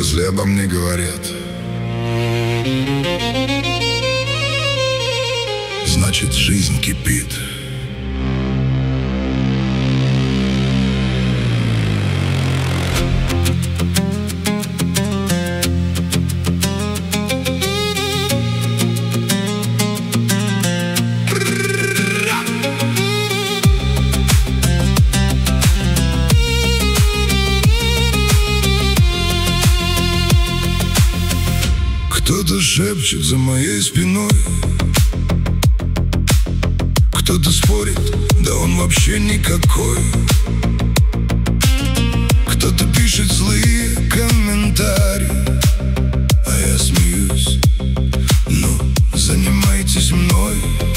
Если обо мне говорят, значит, жизнь кипит. Кто-то шепчет за моей спиной, кто-то спорит, да он вообще никакой. Кто-то пишет злые комментарии, а я смеюсь. Ну, занимайтесь мной.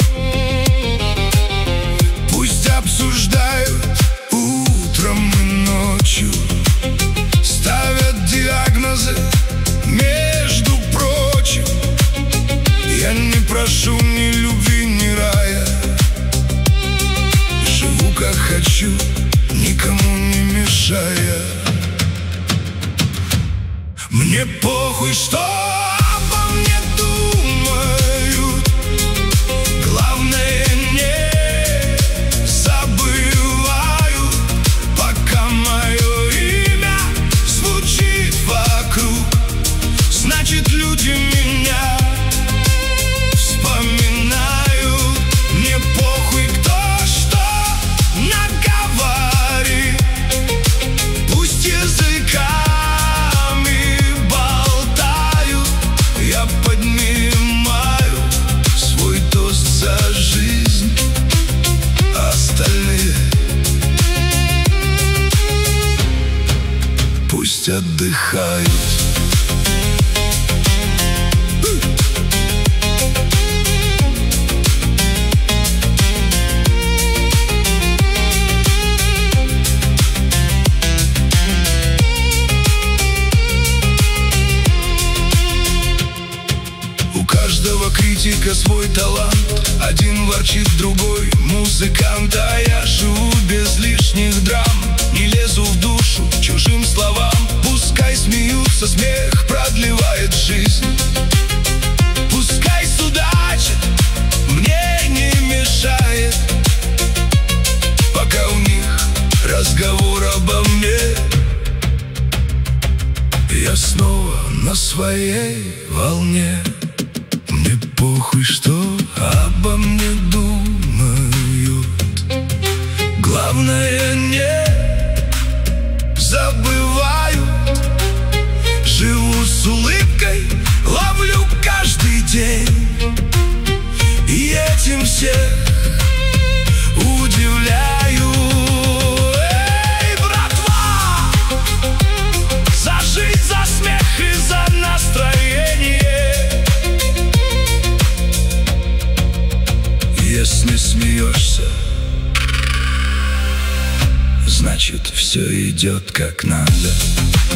Пусть обсуждают утром и ночью, ставят диагнозы, между прочим. Я не прошу ни любви, ни рая. Живу как хочу, никому не мешая. Мне похуй, что обо мне думают. Главное, не забываю, пока мое имя звучит вокруг. Значит, люди меня вспоминают. Мне похуй, кто что наговорит. Пусть языками болтают. Я поднимаю свой тост за жизнь, а остальные пусть отдыхают. У каждого критика свой талант. Один ворчит, другой музыкант. А я живу без лишних драм, не лезу в душу чужим словам. Пускай смеются, смех продлевает жизнь. Пускай судачат, мне не мешает, пока у них разговор обо мне. Я снова на своей волне. Мне похуй, что обо мне думают. Главное, не забываю. Живу с улыбкой, ловлю каждый день, и этим всех удивляю. Эй, братва! За жизнь, за смех и за настроение. Если смеешься, значит, все идет как надо.